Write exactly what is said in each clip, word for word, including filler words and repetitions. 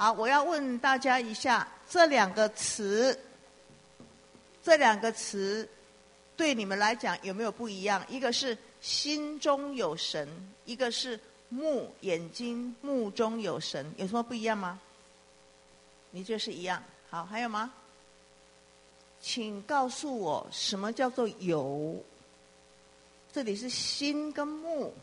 好，我要问大家一下，这两个词，这两个词对你们来讲有没有不一样？一个是心中有神，一个是目眼睛目中有神，有什么不一样吗？你觉得是一样？好，还有吗？请告诉我什么叫做有？这里是心跟目，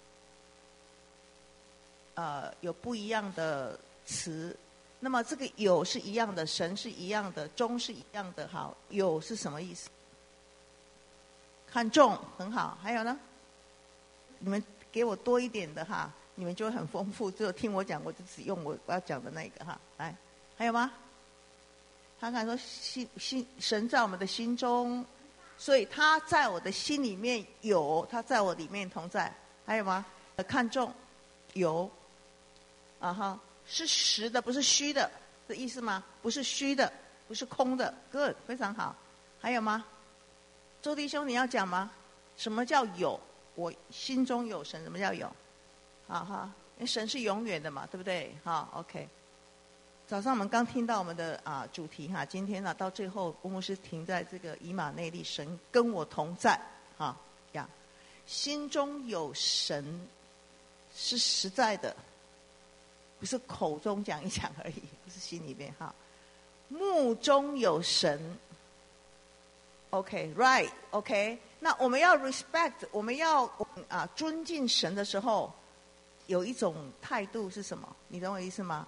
呃，有不一样的词。那么这个有是一样的，神是一样的，中是一样的。好，有是什么意思？看重，很好。还有呢？你们给我多一点的哈，你们就会很丰富。只有听我讲，我就只用我要讲的那个哈。来，还有吗？他看说心心神在我们的心中，所以他在我的心里面有，他在我里面同在。还有吗？看重，有，啊哈，是实的，不是虚的，这意思吗？不是虚的，不是空的。Good， 非常好。还有吗？周弟兄，你要讲吗？什么叫有？我心中有神，什么叫有？啊哈，因为神是永远的嘛，对不对？好 ，OK。早上我们刚听到我们的啊主题哈，今天呢、啊、到最后，郭牧师停在这个以马内利，神跟我同在，哈呀，心中有神是实在的，不是口中讲一讲而已，不是心里面哈。目中有神 ，OK right OK， 那我们要 respect， 我们要啊尊敬神的时候，有一种态度是什么？你懂我意思吗？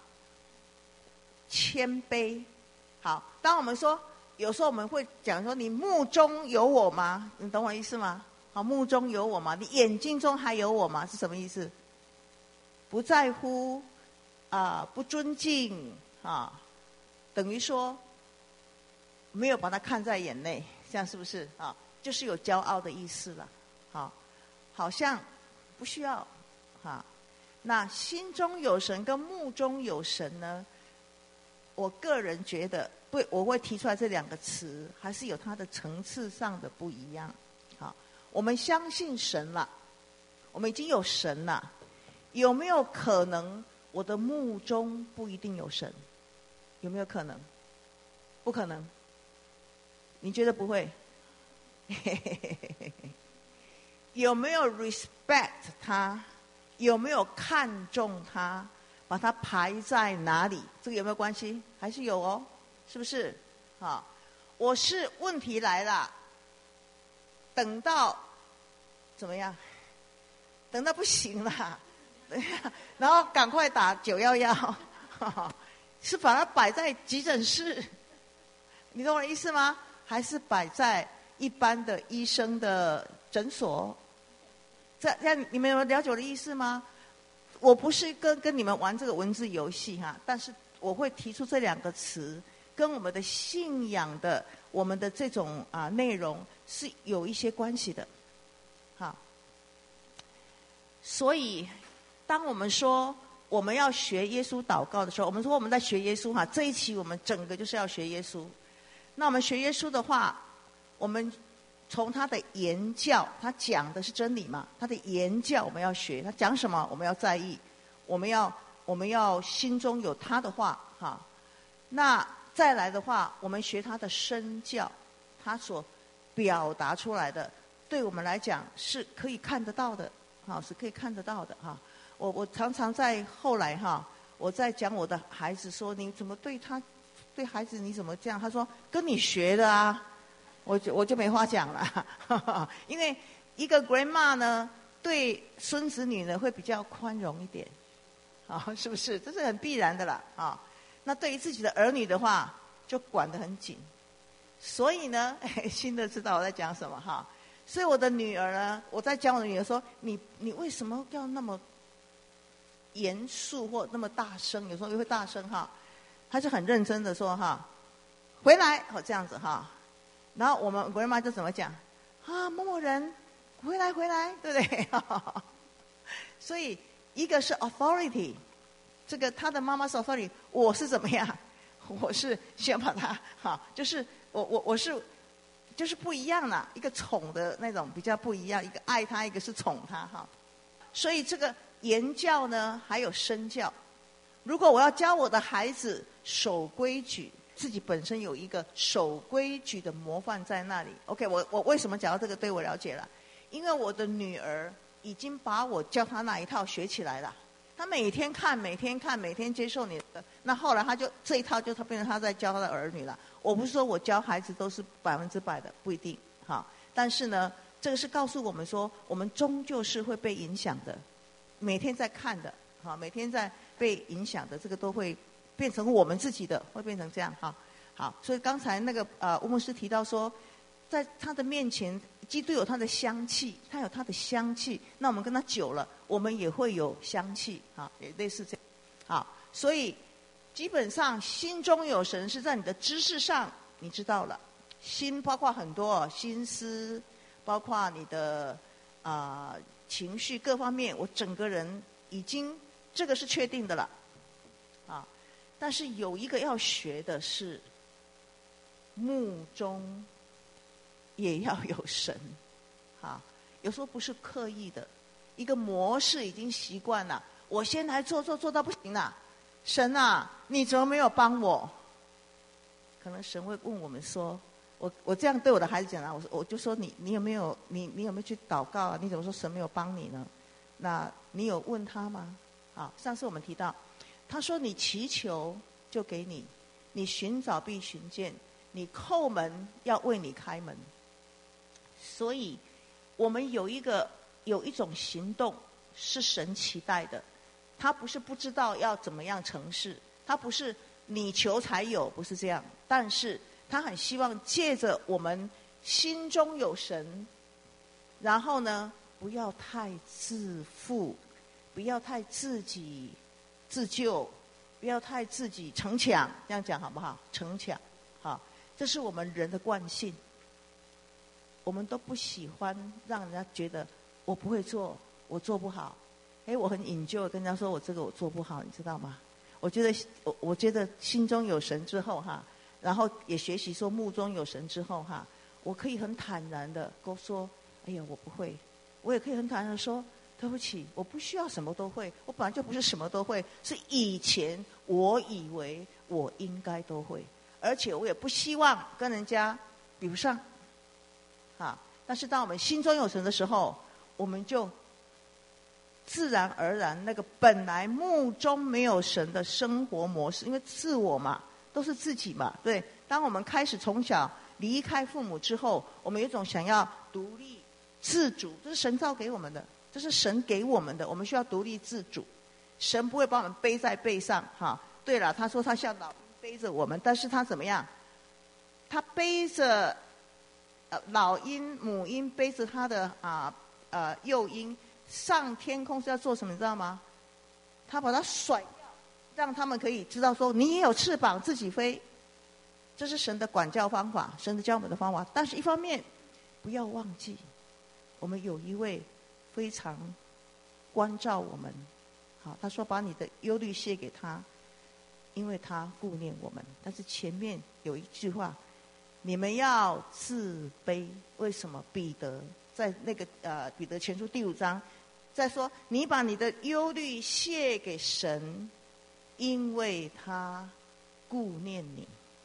谦卑。好，当我们说有时候我们会讲说你目中有我吗？你懂我意思吗？好，目中有我吗？你眼睛中还有我吗？是什么意思？不在乎啊、呃，不尊敬啊，等于说没有把它看在眼内，这样是不是啊？就是有骄傲的意思了。好，好像不需要哈。那心中有神跟目中有神呢？我个人觉得，不，我会提出来这两个词，还是有它的层次上的不一样。好，我们相信神了，我们已经有神了，有没有可能我的目中不一定有神？有没有可能？不可能。你觉得不会？有没有 respect 他？有没有看重他？把它排在哪里？这个有没有关系？还是有哦，是不是？好，我是问题来了，等到怎么样？等到不行了，然后赶快打九一一，是把它摆在急诊室，你懂我的意思吗？还是摆在一般的医生的诊所？这这样你们有了解我的意思吗？我不是跟跟你们玩这个文字游戏哈，但是我会提出这两个词，跟我们的信仰的、我们的这种啊内容是有一些关系的，好。所以，当我们说我们要学耶稣祷告的时候，我们说我们在学耶稣哈，这一期我们整个就是要学耶稣。那我们学耶稣的话，我们从他的言教，他讲的是真理嘛？他的言教我们要学，他讲什么我们要在意，我们要我们要心中有他的话哈。那再来的话，我们学他的身教，他所表达出来的，对我们来讲是可以看得到的，哈，是可以看得到的哈。我我常常在后来哈，我在讲我的孩子说，你怎么对他，对孩子你怎么这样？他说跟你学的啊。我就我就没话讲了，因为一个 grandma 呢，对孙子女呢会比较宽容一点，啊，是不是？这是很必然的啦，啊。那对于自己的儿女的话，就管得很紧。所以呢，新的知道我在讲什么哈。所以我的女儿呢，我在讲我的女儿说，你你为什么要那么严肃或那么大声？有时候又会大声哈。她就很认真的说哈，回来，哦这样子哈。然后我们国人妈就怎么讲啊？某某人回来回来，对不对？所以一个是 authority， 这个他的妈妈是 authority， 我是怎么样？我是先把他哈，就是我我我是就是不一样啦，一个宠的那种比较不一样，一个爱他，一个是宠他哈。所以这个言教呢，还有身教， 如果我要教我的孩子守规矩，自己本身有一个守规矩的模范在那里。OK， 我我为什么讲到这个？对我了解了，因为我的女儿已经把我教她那一套学起来了。她每天看，每天看，每天接受你的。那后来她就这一套就她变成她在教她的儿女了。我不是说我教孩子都是百分之百的，不一定哈。但是呢，这个是告诉我们说，我们终究是会被影响的，每天在看的，哈，每天在被影响的，这个都会变成我们自己的，会变成这样哈。好，所以刚才那个呃吴牧师提到说，在他的面前，基督有他的香气，他有他的香气。那我们跟他久了，我们也会有香气啊，也类似这样。好，所以基本上心中有神是在你的知识上你知道了，心包括很多心思，包括你的啊、呃、情绪各方面，我整个人已经这个是确定的了啊。但是有一个要学的是，目中也要有神啊。有时候不是刻意的，一个模式已经习惯了，我先来做做做到不行了，神啊，你怎么没有帮我？可能神会问我们说，我我这样对我的孩子讲啊，我我就说你你有没有你你有没有去祷告啊？你怎么说神没有帮你呢？那你有问他吗？啊，上次我们提到，他说你祈求就给你，你寻找必寻见，你叩门要为你开门。所以我们有一个有一种行动是神期待的，他不是不知道要怎么样成事，他不是你求才有，不是这样，但是他很希望借着我们心中有神，然后呢不要太自负，不要太自己自救，不要太自己逞强，这样讲好不好？逞强，好，这是我们人的惯性。我们都不喜欢让人家觉得我不会做，我做不好。哎，我很引咎跟人家说我这个我做不好，你知道吗？我觉得我我觉得心中有神之后哈，然后也学习说目中有神之后哈，我可以很坦然的跟说，哎呀我不会，我也可以很坦然的说，对不起，我不需要什么都会，我本来就不是什么都会，是以前我以为我应该都会，而且我也不希望跟人家比不上。啊！但是当我们心中有神的时候，我们就自然而然那个本来目中没有神的生活模式，因为自我嘛，都是自己嘛，对。当我们开始从小离开父母之后，我们有一种想要独立自主，这是神造给我们的，这是神给我们的，我们需要独立自主。神不会把我们背在背上，哈。对了，他说他像老鹰背着我们，但是他怎么样？他背着。呃，老鹰、母鹰背着它的啊呃幼鹰上天空是要做什么？你知道吗？他把它甩掉，让他们可以知道说你也有翅膀自己飞。这是神的管教方法，神的教我们的方法。但是一方面，不要忘记，我们有一位非常关照我们。好，他说把你的忧虑卸给他，因为他顾念我们。但是前面有一句话。你们要自卑，为什么？彼得在那个呃彼得前书第五章，在说你把你的忧虑卸给神，因为他顾念你。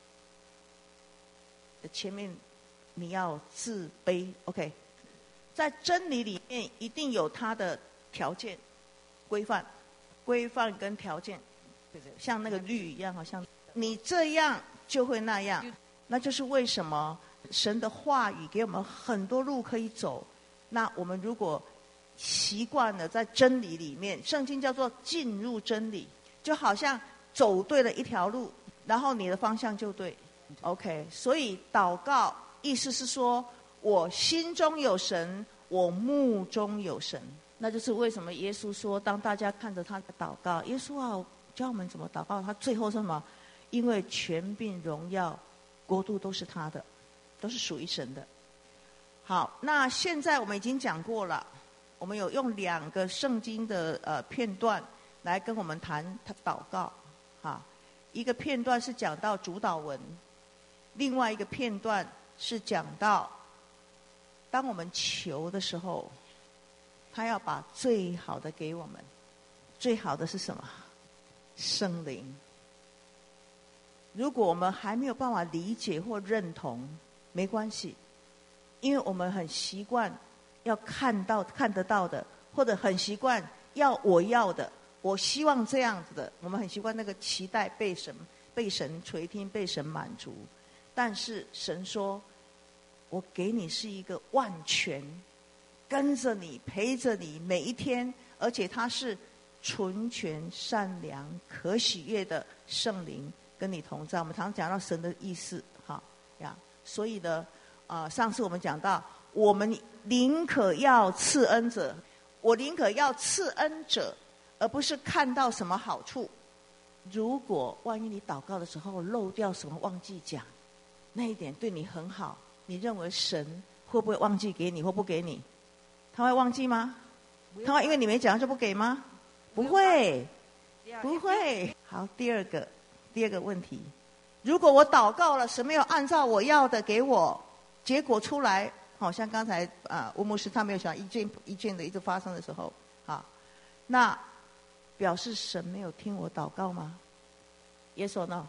前面你要自卑 ，OK， 在真理里面一定有它的条件、规范、规范跟条件，像那个律一样，好像你这样就会那样。那就是为什么神的话语给我们很多路可以走。那我们如果习惯了在真理里面，圣经叫做进入真理，就好像走对了一条路，然后你的方向就对。OK， 所以祷告意思是说，我心中有神，我目中有神。那就是为什么耶稣说，当大家看着他的祷告，耶稣啊教我们怎么祷告，他最后说什么？因为权柄荣耀国度都是他的，都是属于神的。好，那现在我们已经讲过了，我们有用两个圣经的呃片段来跟我们谈他祷告。哈，一个片段是讲到主祷文，另外一个片段是讲到，当我们求的时候，他要把最好的给我们。最好的是什么？ 圣灵。如果我们还没有办法理解或认同，没关系，因为我们很习惯要看到看得到的，或者很习惯要我要的，我希望这样子的，我们很习惯那个期待被神被神垂听，被神满足。但是神说，我给你是一个万全，跟着你陪着你每一天，而且他是纯全善良可喜悦的圣灵跟你同在。我们常讲到神的意思，哈呀，所以呢，啊、呃，上次我们讲到，我们宁可要赐恩者，我宁可要赐恩者，而不是看到什么好处。如果万一你祷告的时候漏掉什么，忘记讲，那一点对你很好，你认为神会不会忘记给你，或不给你？他会忘记吗？他会因为你没讲就不给吗？不会，不会。好，第二个，第二个问题，如果我祷告了，神没有按照我要的给我，结果出来，好像刚才啊吴牧师他没有想一件一件的一直发生的时候，啊，那表示神没有听我祷告吗 ？Yes or no？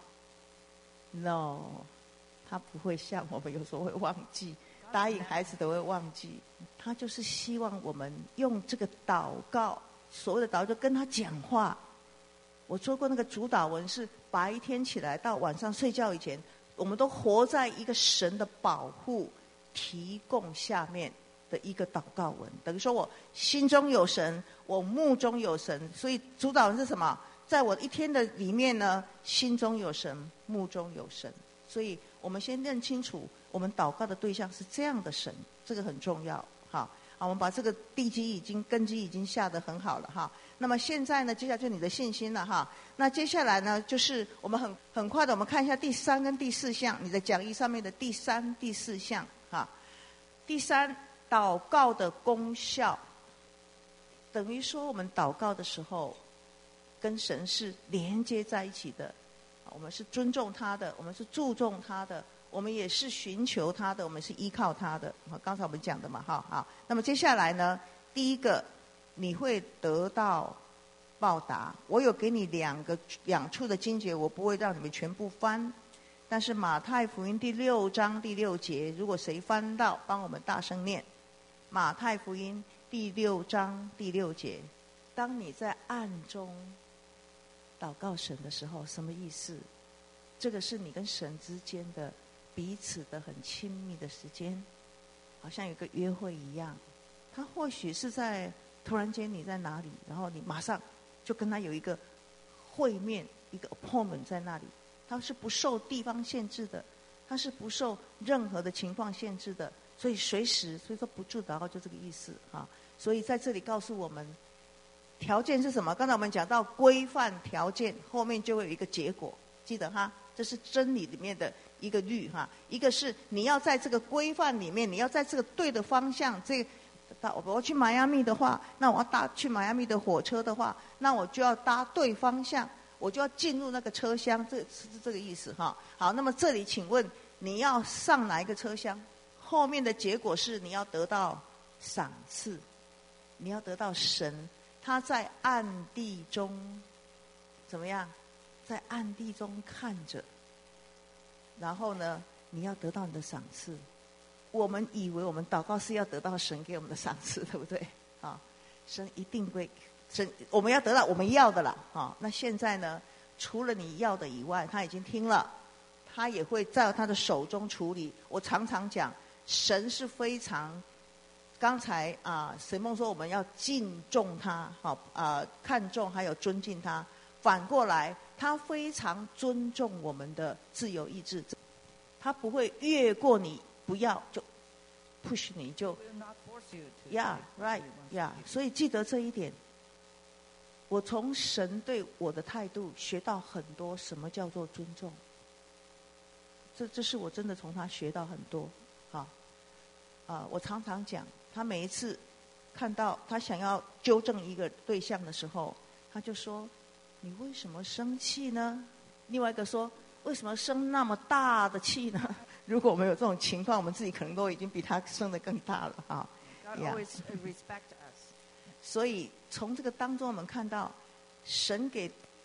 No， 他不会像我们有时候会忘记，答应孩子都会忘记。他就是希望我们用这个祷告，所谓的祷告就跟他讲话。我说过那个主祷文是白天起来到晚上睡觉以前，我们都活在一个神的保护提供下面的一个祷告文。等于说我心中有神，我目中有神，所以主祷文是什么？在我一天的里面呢，心中有神，目中有神。所以我们先认清楚，我们祷告的对象是这样的神，这个很重要。好，好，我们把这个地基已经根基已经下得很好了哈。那么现在呢，接下来就是你的信心了哈。那接下来呢，就是我们很很快的，我们看一下第三跟第四项，你的讲义上面的第三、第四项哈。第三，祷告的功效，等于说我们祷告的时候，跟神是连接在一起的。我们是尊重他的，我们是注重他的，我们也是寻求他的，我们是依靠他的。刚才我们讲的嘛，哈好。那么接下来呢，第一个，你会得到报答。我有给你两个两处的经节，我不会让你们全部翻，但是马太福音第六章第六节，如果谁翻到，帮我们大声念。马太福音第六章第六节，当你在暗中祷告神的时候，什么意思？这个是你跟神之间的彼此的很亲密的时间，好像有个约会一样。他或许是在突然间你在哪里，然后你马上就跟他有一个会面，一个 appointment 在那里。他是不受地方限制的，他是不受任何的情况限制的，所以随时，所以说不住祷告就这个意思啊。所以在这里告诉我们，条件是什么？刚才我们讲到规范条件，后面就会有一个结果，记得哈，这是真理里面的一个律哈。一个是你要在这个规范里面，你要在这个对的方向。这到我要去迈阿密的话，那我要搭去迈阿密的火车的话，那我就要搭对方向，我就要进入那个车厢，这是这个意思哈。好，那么这里请问你要上哪一个车厢？后面的结果是你要得到赏赐，你要得到神。他在暗地中怎么样？在暗地中看着，然后呢，你要得到你的赏赐。我们以为我们祷告是要得到神给我们的赏赐，对不对？啊，神一定会，神我们要得到我们要的了啊。那现在呢，除了你要的以外，他已经听了，他也会在他的手中处理。我常常讲，神是非常。刚才啊，沈梦说我们要敬重他，好啊，看重还有尊敬他。反过来，他非常尊重我们的自由意志，他不会越过你不要就 push 你就 ，yeah right yeah。所以记得这一点，我从神对我的态度学到很多，什么叫做尊重？这这是我真的从他学到很多，好啊，我常常讲。他每一次看到他想要纠正一个对象的时候，他就说：“你为什么生气呢？”另外一个说：“为什么生那么大的气呢？”如果我们有这种情况，我们自己可能都已经比他生得更大了啊。 God always respect us. 所以从这个当中，我们看到神给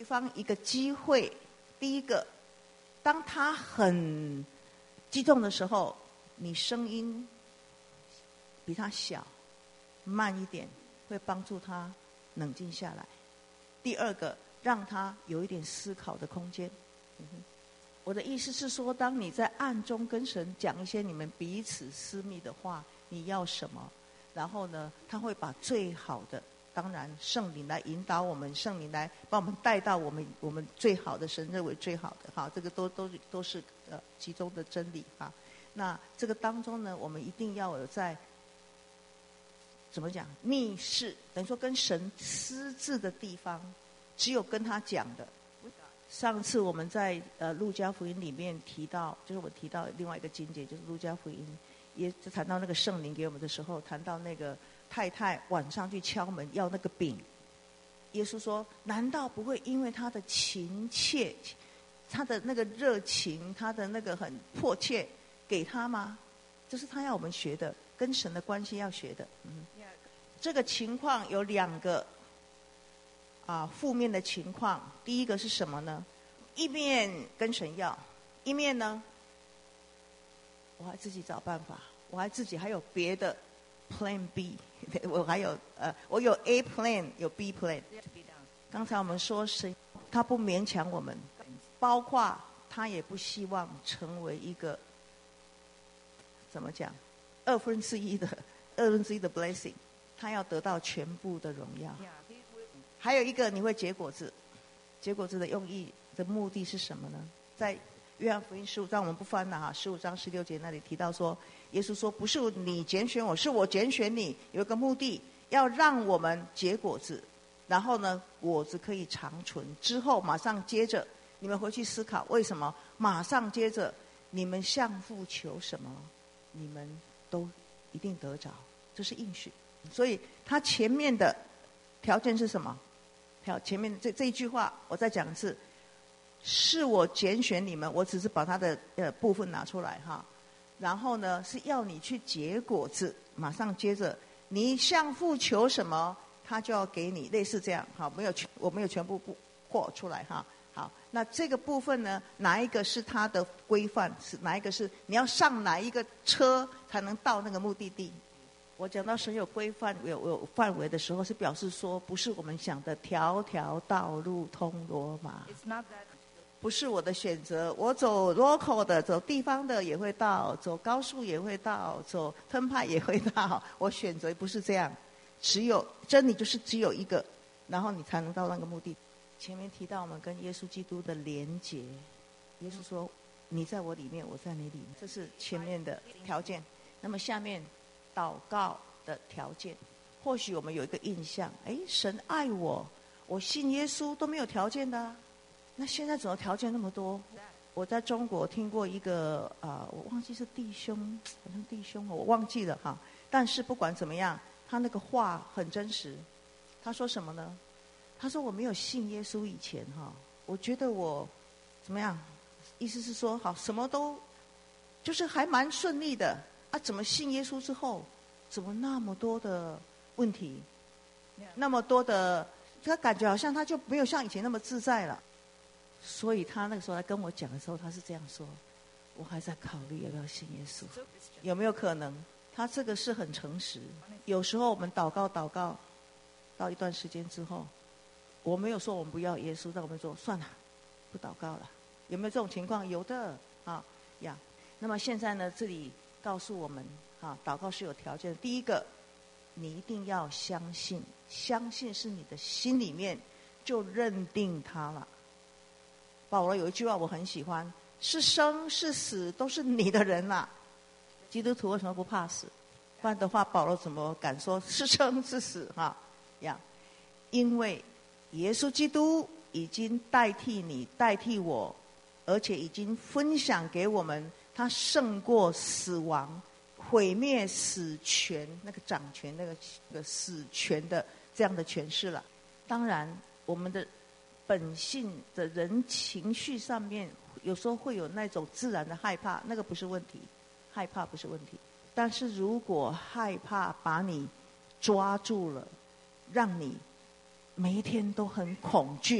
对方一个机会。第一个，当他很激动的时候，你声音比他小，慢一点，会帮助他冷静下来。第二个，让他有一点思考的空间。嗯哼，我的意思是说，当你在暗中跟神讲一些你们彼此私密的话，你要什么？然后呢，他会把最好的，当然圣灵来引导我们，圣灵来把我们带到我们我们最好的，神认为最好的哈，这个都都都是呃其中的真理哈。那这个当中呢，我们一定要有在怎么讲密室，等于说跟神私自的地方，只有跟他讲的。上次我们在呃路加福音里面提到，就是我提到另外一个经节，就是路加福音。也就谈到那个圣灵给我们的时候，谈到那个太太晚上去敲门要那个饼，耶稣说：难道不会因为他的情切，他的那个热情，他的那个很迫切给他吗？这是他要我们学的，跟神的关系要学的。嗯，这个情况有两个啊负面的情况。第一个是什么呢？一面跟神要，一面呢我还自己找办法，我还自己还有别的 Plan B， 我还有呃，我有 A Plan， 有 B Plan。刚才我们说神他不勉强我们，包括他也不希望成为一个怎么讲二分之一的二分之一的 blessing， 他要得到全部的荣耀。还有一个，你会结果子，结果子的用意的目的是什么呢？在约翰福音十五章我们不翻了哈，十五章十六节那里提到说，耶稣说不是你拣选我，是我拣选你，有一个目的，要让我们结果子，然后呢果子可以长存。之后马上接着你们回去思考为什么，马上接着你们向父求什么，你们都一定得着，这是应许。所以他前面的条件是什么？条前面这这一句话我再讲一次，是我拣选你们，我只是把它的呃部分拿出来哈。然后呢，是要你去结果子，马上接着你向父求什么，他就要给你，类似这样。好，没有全我没有全部扩出来哈。好，那这个部分呢，哪一个是它的规范？是哪一个是你要上哪一个车才能到那个目的地？我讲到神有规范、有有范围的时候，是表示说，不是我们想的条条道路通罗马。不是我的选择，我走 local 的，走地方的也会到，走高速也会到，走吞派也会到。我选择不是这样，只有真理就是只有一个，然后你才能到那个目的。前面提到我们跟耶稣基督的连结，耶稣说：“你在我里面，我在你里面。”这是前面的条件。那么下面祷告的条件，或许我们有一个印象，哎，神爱我，我信耶稣都没有条件的啊。那现在怎么条件那么多？我在中国听过一个啊、呃，我忘记是弟兄，好像弟兄，我忘记了哈。但是不管怎么样，他那个话很真实。他说什么呢？他说我没有信耶稣以前哈，我觉得我怎么样？意思是说，好，什么都就是还蛮顺利的啊。怎么信耶稣之后，怎么那么多的问题，那么多的，他感觉好像他就没有像以前那么自在了。所以他那个时候来跟我讲的时候，他是这样说：我还在考虑要不要信耶稣，有没有可能？他这个是很诚实。有时候我们祷告祷告到一段时间之后，我没有说我们不要耶稣，但我们说算了，不祷告了。有没有这种情况？有的啊呀。那么现在呢，这里告诉我们啊，祷告是有条件的。第一个，你一定要相信，相信是你的心里面就认定他了。保罗有一句话我很喜欢：是生是死都是你的人啦、啊。基督徒为什么不怕死？不然的话，保罗怎么敢说是生是死哈呀？因为耶稣基督已经代替你，代替我，而且已经分享给我们，他胜过死亡，毁灭死权那个掌权那个那个死权的这样的权势了。当然，我们的本性的人情绪上面，有时候会有那种自然的害怕，那个不是问题，害怕不是问题。但是如果害怕把你抓住了，让你每一天都很恐惧，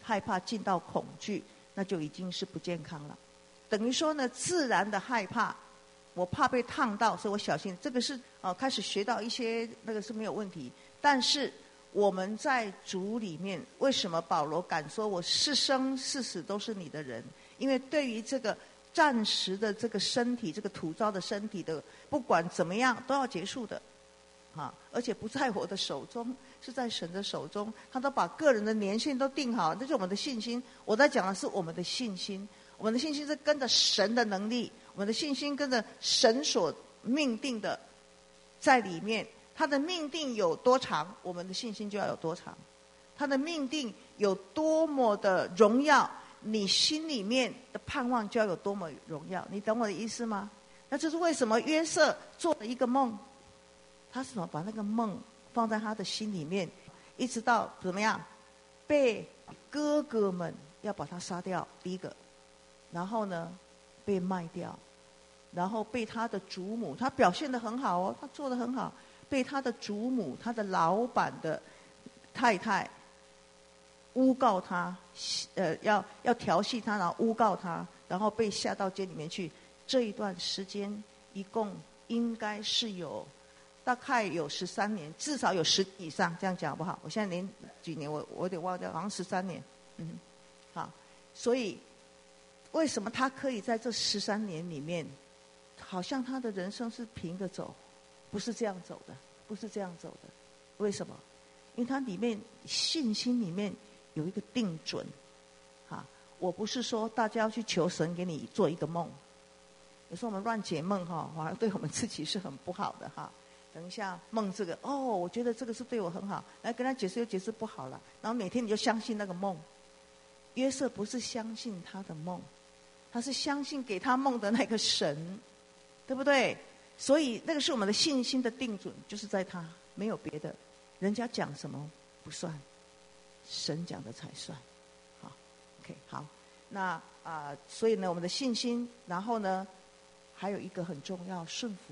害怕进到恐惧，那就已经是不健康了。等于说呢，自然的害怕，我怕被烫到，所以我小心。这个是呃开始学到一些那个是没有问题。但是我们在主里面，为什么保罗敢说我是生是死都是你的人？因为对于这个暂时的这个身体，这个土造的身体的，不管怎么样都要结束的，啊，而且不在我的手中，是在神的手中。他都把个人的年限都定好，这是我们的信心。我在讲的是我们的信心，我们的信心是跟着神的能力，我们的信心跟着神所命定的在里面。他的命定有多长，我们的信心就要有多长。他的命定有多么的荣耀，你心里面的盼望就要有多么荣耀。你懂我的意思吗？那这是为什么约瑟做了一个梦，他是怎么把那个梦放在他的心里面，一直到怎么样被哥哥们要把他杀掉，第一个，然后呢被卖掉，然后被他的祖母，他表现得很好哦，他做得很好，被他的祖母，他的老板的太太诬告他，呃，要要调戏他，然后诬告他，然后被下到监里面去。这一段时间一共应该是有大概有十三年，至少有十以上，这样讲好不好？我现在连几年我我有点忘掉，好像十三年。嗯，好，所以为什么他可以在这十三年里面，好像他的人生是平着走？不是这样走的，不是这样走的。为什么？因为他里面信心里面有一个定准。啊，我不是说大家要去求神给你做一个梦，有时候我们乱解梦哈，好像对我们自己是很不好的哈。等一下梦这个，哦，我觉得这个是对我很好，来跟他解释又解释不好了，然后每天你就相信那个梦。约瑟不是相信他的梦，他是相信给他梦的那个神，对不对？所以那个是我们的信心的定准，就是在他，没有别的。人家讲什么不算，神讲的才算。好 ，OK， 好，那啊、呃，所以呢，我们的信心，然后呢，还有一个很重要，顺服。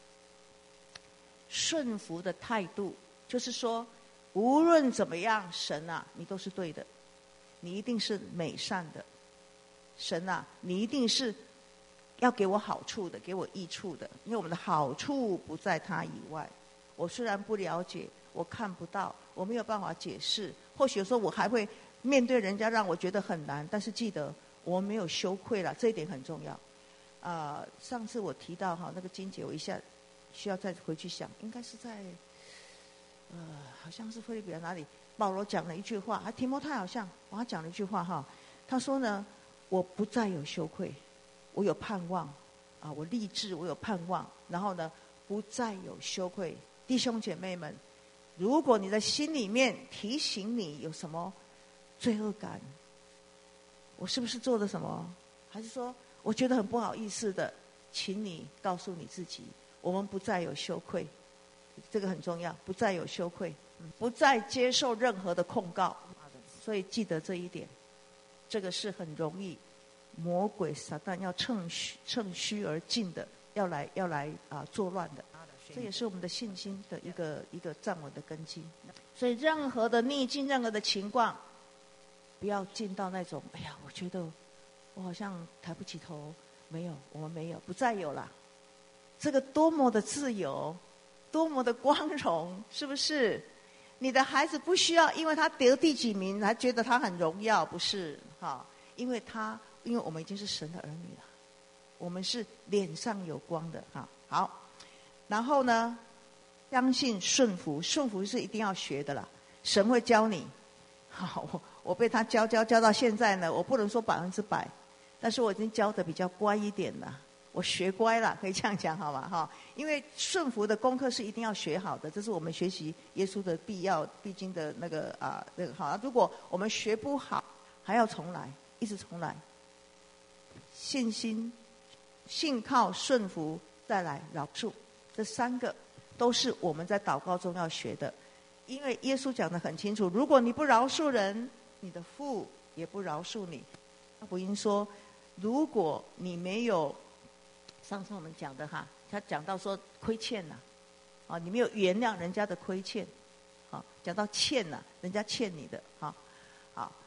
顺服的态度，就是说，无论怎么样，神啊，你都是对的，你一定是美善的，神啊，你一定是要给我好处的，给我益处的，因为我们的好处不在他以外。我虽然不了解，我看不到，我没有办法解释，或许有时候我还会面对人家让我觉得很难，但是记得我没有羞愧了，这一点很重要。啊、呃，上次我提到哈那个金姐，我一下需要再回去想，应该是在呃，好像是腓立比哪里，保罗讲了一句话，啊，提摩太好像，他讲了一句话哈，他说呢，我不再有羞愧，我有盼望，啊，我立志，我有盼望，然后呢，不再有羞愧。弟兄姐妹们，如果你在心里面提醒你有什么罪恶感，我是不是做了什么，还是说我觉得很不好意思的，请你告诉你自己，我们不再有羞愧，这个很重要，不再有羞愧，不再接受任何的控告。所以记得这一点，这个是很容易魔鬼撒旦要趁虚趁虚而进的，要来要来啊作乱的。这也是我们的信心的一个一个站稳的根基。所以任何的逆境，任何的情况，不要进到那种哎呀，我觉得我好像抬不起头。没有，我们没有，不再有了。这个多么的自由，多么的光荣，是不是？你的孩子不需要因为他得第几名还觉得他很荣耀，不是哈？因为他，因为我们已经是神的儿女了，我们是脸上有光的哈。好。然后呢，相信顺服，顺服是一定要学的啦。神会教你。好，我我被他教教教到现在呢，我不能说百分之百，但是我已经教的比较乖一点了，我学乖了，可以这样讲好吗？哈，因为顺服的功课是一定要学好的，这是我们学习耶稣的必要必经的那个啊那个好。如果我们学不好，还要重来，一直重来。信心、信靠、顺服，再来饶恕。这三个都是我们在祷告中要学的，因为耶稣讲得很清楚，如果你不饶恕人，你的父也不饶恕你。福音说，如果你没有，上次我们讲的哈，他讲到说亏欠了，啊，你没有原谅人家的亏欠，好，讲到欠了，人家欠你的，好，好，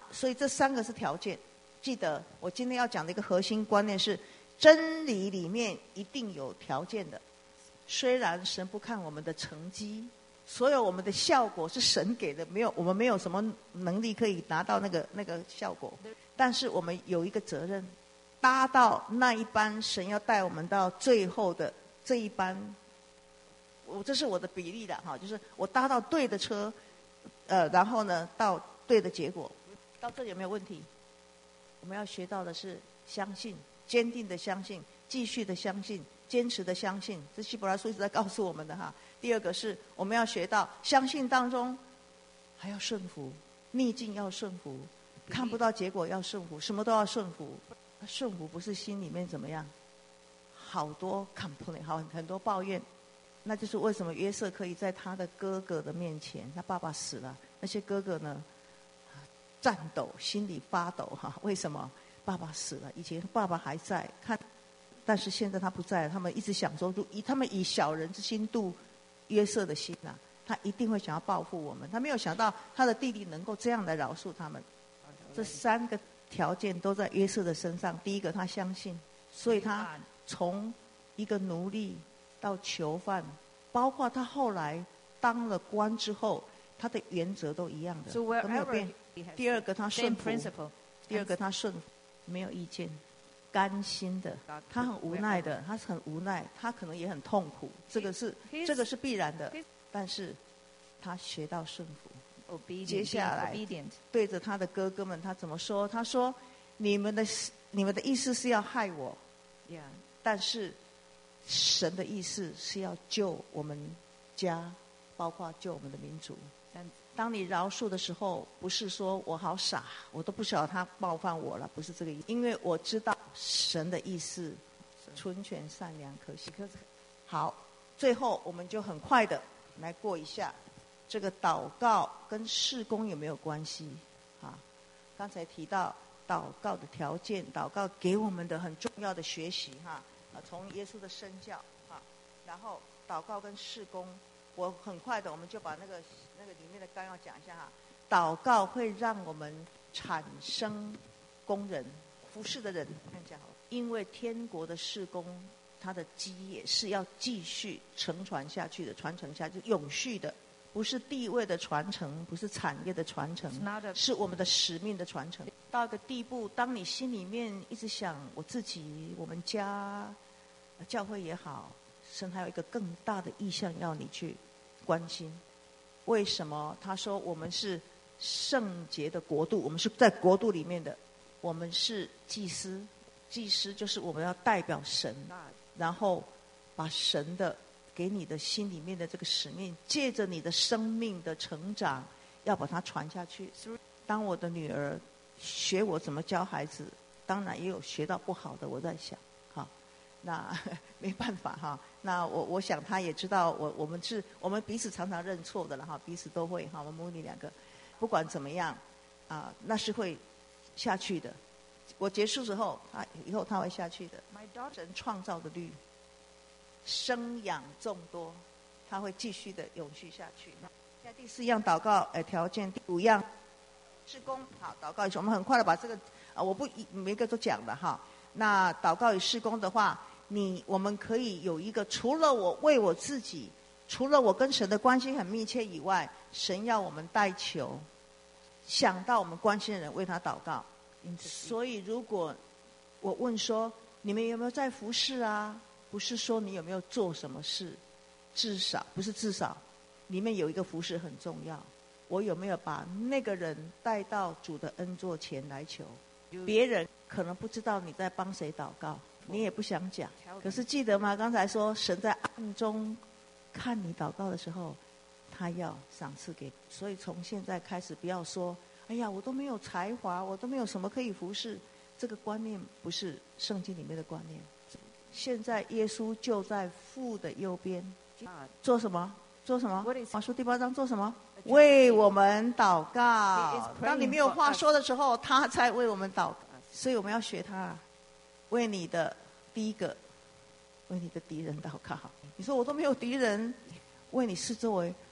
所以这三个是条件。记得我今天要讲的一个核心观念是，真理里面一定有条件的。虽然神不看我们的成绩，所有我们的效果是神给的，没有我们没有什么能力可以拿到那个那个效果，但是我们有一个责任，搭到那一班神要带我们到最后的这一班。我这是我的比例的哈，就是我搭到对的车，呃，然后呢到对的结果。到这里有没有问题？我们要学到的是相信，坚定的相信，继续的相信，坚持的相信，这希伯来书一直在告诉我们的哈。第二个是我们要学到相信当中还要顺服，逆境要顺服，看不到结果要顺服，什么都要顺服。顺服不是心里面怎么样，好多 complain， 好很多抱怨。那就是为什么约瑟可以在他的哥哥的面前，他爸爸死了，那些哥哥呢颤抖，心里发抖哈。为什么？爸爸死了，以前爸爸还在看，但是现在他不在了。他们一直想说，以他们以小人之心度约瑟的心啊，他一定会想要报复我们。他没有想到他的弟弟能够这样来饶恕他们。这三个条件都在约瑟的身上。第一个，他相信，所以他从一个奴隶到囚犯，包括他后来当了官之后，他的原则都一样的，都没有变。第二个，他顺服；第二个，他顺服，没有意见，甘心的。他很无奈的，他是很无奈，他可能也很痛苦，这个是这个是必然的。但是他学到顺服。接下来对着他的哥哥们，他怎么说？他说：“你们的你们的意思是要害我，但是神的意思是要救我们家，包括救我们的民族。”当你饶恕的时候，不是说我好傻，我都不晓得他冒犯我了，不是这个意思。因为我知道神的意思，纯全善良可喜。好，最后我们就很快的来过一下，这个祷告跟事工有没有关系？啊，刚才提到祷告的条件，祷告给我们的很重要的学习哈，啊，从耶稣的身教啊，然后祷告跟事工，我很快的我们就把那个。那个里面的纲要讲一下哈，祷告会让我们产生工人服侍的人，看一下好了。因为天国的事工，它的基业是要继续承传下去的，传承下去，永续的，不是地位的传承，不是产业的传承，是我们的使命的传承。到一个地步，当你心里面一直想我自己、我们家、教会也好，神还有一个更大的意向要你去关心。为什么他说我们是圣洁的国度？我们是在国度里面的，我们是祭司。祭司就是我们要代表神，然后把神的给你的心里面的这个使命，借着你的生命的成长，要把它传下去。当我的女儿学我怎么教孩子，当然也有学到不好的，我在想，好，那没办法哈。那我我想他也知道我我们是我们彼此常常认错的了哈，彼此都会哈，我们母女两个不管怎么样啊，那是会下去的。我结束之后，他以后他会下去的。神创造的律，生养众多，他会继续的永续下去。现在第四样祷告呃条件，第五样事工。好，祷告我们很快的把这个啊，我不每个都讲了哈。那祷告与事工的话。你我们可以有一个，除了我为我自己，除了我跟神的关系很密切以外，神要我们代求，想到我们关心的人为他祷告。所以如果我问说你们有没有在服侍啊，不是说你有没有做什么事，至少不是至少里面有一个服侍很重要，我有没有把那个人带到主的恩座前来求。别人可能不知道你在帮谁祷告，你也不想讲，可是记得吗？刚才说神在暗中看你祷告的时候，他要赏赐给你。所以从现在开始，不要说哎呀我都没有才华，我都没有什么可以服侍，这个观念不是圣经里面的观念。现在耶稣就在父的右边，做什么？做什么？马书第八章做什么？为我们祷告。当你没有话说的时候，他才为我们祷告。所以我们要学他，为你的第一个，为你的敌人祷告。你说我都没有敌人，为你四周围，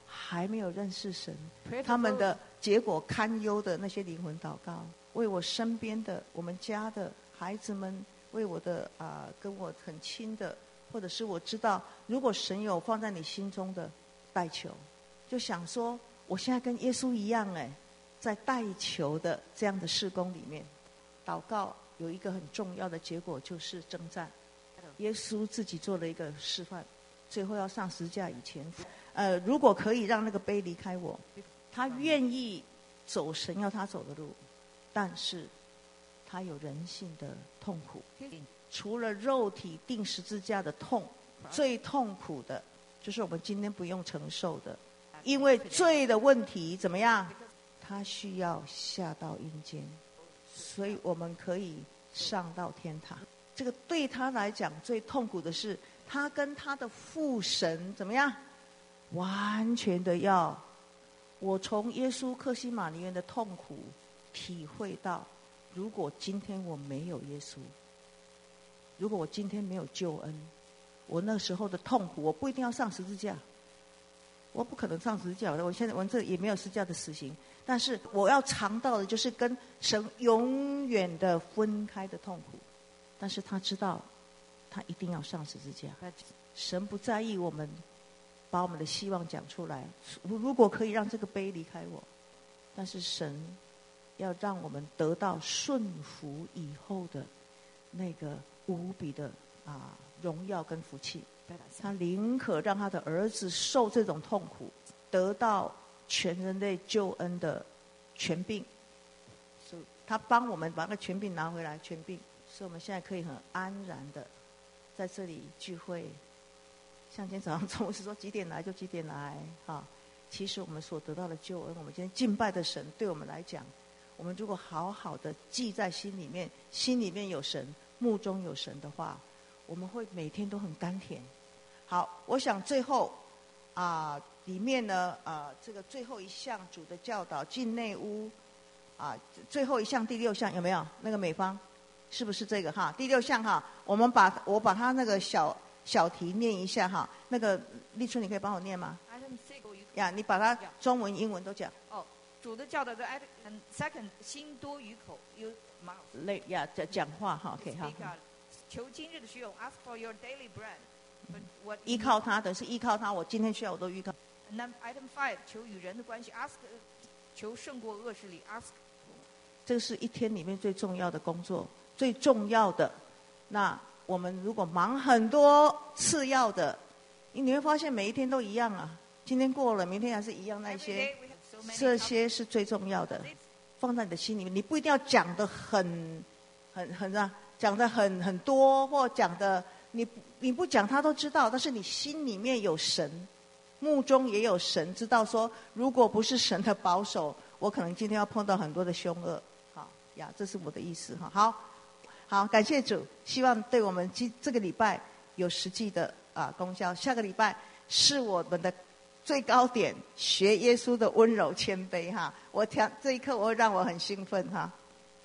还没有认识神，他们的结果堪忧的那些灵魂祷告，为我身边的、我们家的孩子们，为我的啊、呃、跟我很亲的，或者是我知道，如果神有放在你心中的代求，就想说，我现在跟耶稣一样，哎，在代求的这样的事工里面，祷告有一个很重要的结果，就是征战。耶稣自己做了一个示范，最后要上十字架以前，呃，如果可以让那个杯离开我，他愿意走神要他走的路，但是他有人性的痛苦。除了肉体钉十字架的痛，最痛苦的就是我们今天不用承受的，因为罪的问题怎么样？他需要下到阴间，所以我们可以上到天堂。这个对他来讲最痛苦的是，他跟他的父神怎么样？完全的要，我从耶稣客西马尼园的痛苦体会到，如果今天我没有耶稣，如果我今天没有救恩，我那时候的痛苦，我不一定要上十字架，我不可能上十字架，我现在我这也没有十字架的死刑，但是我要尝到的就是跟神永远的分开的痛苦。但是他知道，他一定要上十字架。神不在意我们把我们的希望讲出来，如果可以让这个杯离开我，但是神要让我们得到顺服以后的那个无比的啊荣耀跟福气。他宁可让他的儿子受这种痛苦，得到全人类救恩的权柄，所以他帮我们把那个权柄拿回来，权柄，所以我们现在可以很安然的在这里聚会。像今天早上中午是说几点来就几点来哈，其实我们所得到的救恩，我们今天敬拜的神，对我们来讲，我们如果好好的记在心里面，心里面有神，目中有神的话，我们会每天都很甘甜。好，我想最后啊、呃，里面呢啊、呃，这个最后一项主的教导进内屋啊、呃，最后一项第六项有没有？那个美方是不是这个哈？第六项哈，我们把我把它那个小小题念一下哈。那个立春，你可以帮我念吗？呀，你把它中文、英文都讲。 哦，主的教导的 second 心多于口，有 mouth。 类呀，讲讲话哈 ，OK 哈。 求今日的需用 ，ask for your daily bread。 依靠他的是依靠他，我今天需要我都依靠。 那 item five 求与人的关系 ，ask 求胜过恶势力 ，ask。 这个是一天里面最重要的工作，最重要的。那我们如果忙很多次要的，你会发现每一天都一样啊。今天过了，明天还是一样那些，这些是最重要的，放在你的心里面。你不一定要讲得很、很、很啊，讲得很很多，或讲的你你不讲他都知道，但是你心里面有神，目中也有神，知道说，如果不是神的保守，我可能今天要碰到很多的凶恶。好呀，这是我的意思哈。好，好，感谢主，希望对我们这这个礼拜有实际的啊功效。下个礼拜是我们的最高点，学耶稣的温柔谦卑哈。我听这一刻，我会让我很兴奋哈。